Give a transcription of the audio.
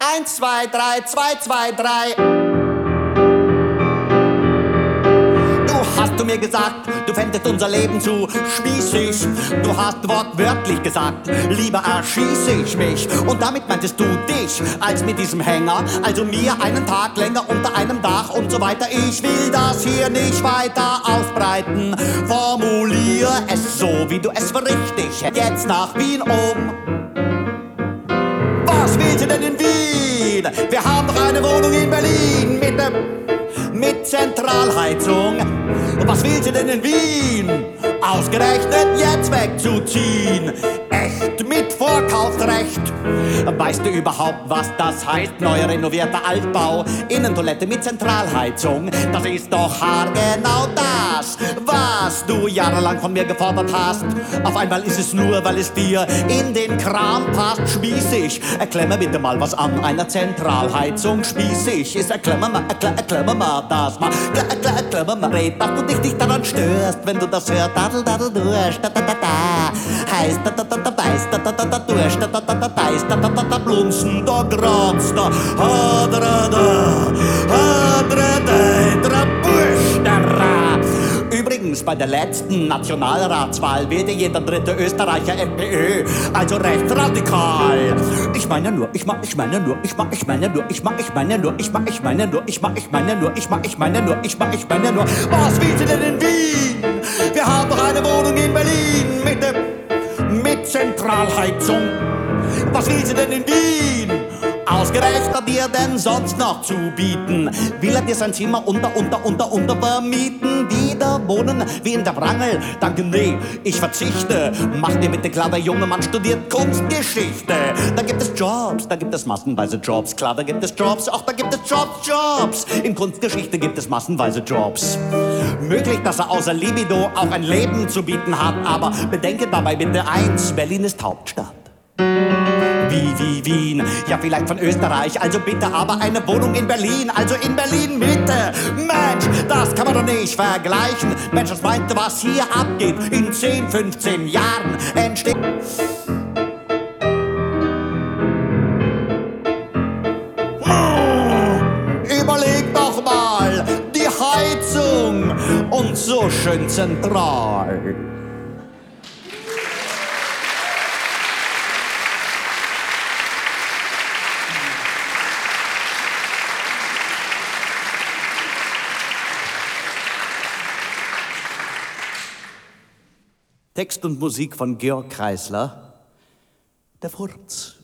1, 2, 3, 2, 2, 3. Du mir gesagt, du fändest unser Leben zu spießig. Du hast wortwörtlich gesagt, lieber erschieße ich mich. Und damit meintest du dich, als mit diesem Hänger. Also mir einen Tag länger unter einem Dach und so weiter. Ich will das hier nicht weiter ausbreiten. Formulier es so, wie du es für richtig hättest. Jetzt nach Wien Was willst du denn in Wien? Wir haben doch eine Wohnung in Berlin mit Zentralheizung. Und was willst du denn in Wien? Ausgerechnet jetzt wegzuziehen. Echt mit Vorkaufsrecht. Weißt du überhaupt, was das heißt? Neu renovierter Altbau, Innentoilette mit Zentralheizung. Das ist doch haargenau das, was du jahrelang von mir gefordert hast. Auf einmal ist es nur, weil es dir in den Kram passt, spießig. Erklär mir bitte mal, was an einer Zentralheizung spießig ist. Erklär mir mal das mal. Erklär mir mal, red, dass du dich nicht daran störst, wenn du das hörst. Dadel, dadel, durch, da, da, da, da. Heißt, da, da, da, da, beißt, da, da, da, da, durch, da, da, da, da, beißt, da, da, da, da, blunzen, da, grotzt, da, ha, da, da, ha, da, da, da, busch, da, ra. Übrigens, bei der letzten Nationalratswahl wählte jeder dritte Österreicher FPÖ, also rechtsradikal. Ich meine nur, was willst du denn in Wien? Wir haben doch eine Wohnung in Berlin mit Zentralheizung. Was willst du denn in Wien? Ausgerechnet dir denn sonst noch zu bieten? Will er dir sein Zimmer unter vermieten? Wieder wohnen wie in der Wrangel? Danke, nee, ich verzichte. Mach dir bitte klar, der junge Mann studiert Kunstgeschichte. Da gibt es Jobs, da gibt es massenweise Jobs. Klar, da gibt es Jobs, auch da gibt es Jobs. In Kunstgeschichte gibt es massenweise Jobs. Möglich, dass er außer Libido auch ein Leben zu bieten hat, aber bedenke dabei bitte eins, Berlin ist Hauptstadt. Wie Wien, ja vielleicht von Österreich, also bitte aber eine Wohnung in Berlin, also in Berlin Mitte. Mensch, das kann man doch nicht vergleichen. Mensch, was meint ihr, was hier abgeht? In 10, 15 Jahren entsteht... Überleg doch mal, die Heizung und so schön zentral. Text und Musik von Georg Kreisler, der Furz.